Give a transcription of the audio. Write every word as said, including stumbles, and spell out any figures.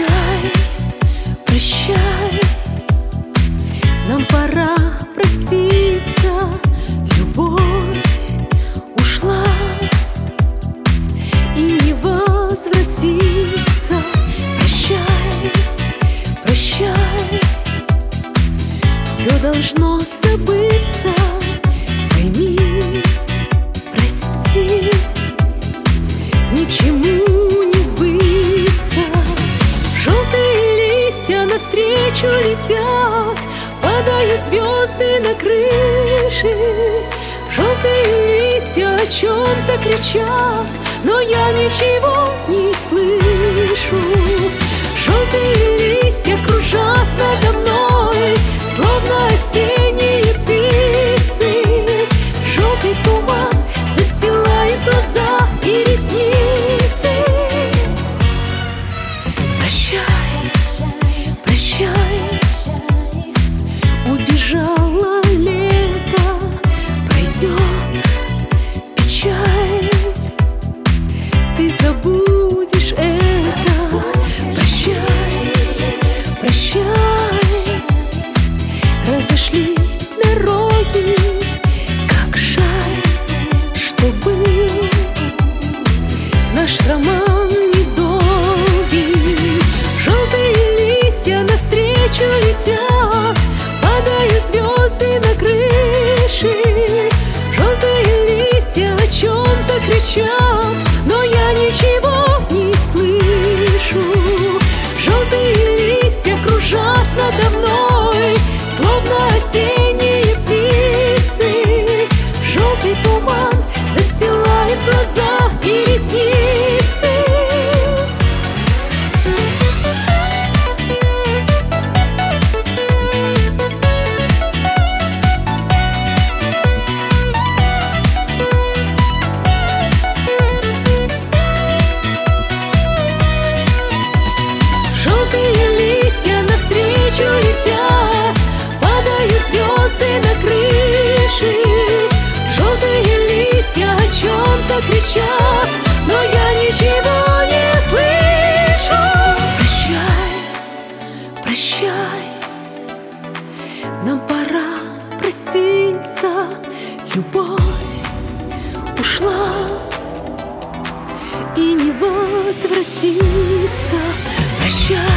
Прощай, прощай, нам пора проститься. Любовь ушла и не возвратится. Прощай, прощай, все должно забыться. Пойми, прости, ничему не сбыться. Желтые листья навстречу летят, падают звезды на крыши. Желтые листья о чем-то кричат, но я ничего не слышу. Желтые листья кружат надо мной, словно осенние птицы. Желтый туман застилает глаза и ресницы. Прощай, прощай, убежало лето, пройдет печаль, ты забудешь это. Прощай, прощай, разошлись дороги, как жаль, что был наш роман недолгий. Желтые листья навстречу летят, падают звезды на крыши. Желтые листья о чем-то кричат, но я ничего не слышу. Желтые листья кружат надо мной, словно осенние птицы. Желтый туман застилает глаза и ресницы. Желтые листья навстречу летят, падают звезды на крыши. Желтые листья о чем-то кричат, но я ничего не слышу. Прощай, прощай, нам пора проститься. Любовь ушла и не возвратится. Прощай,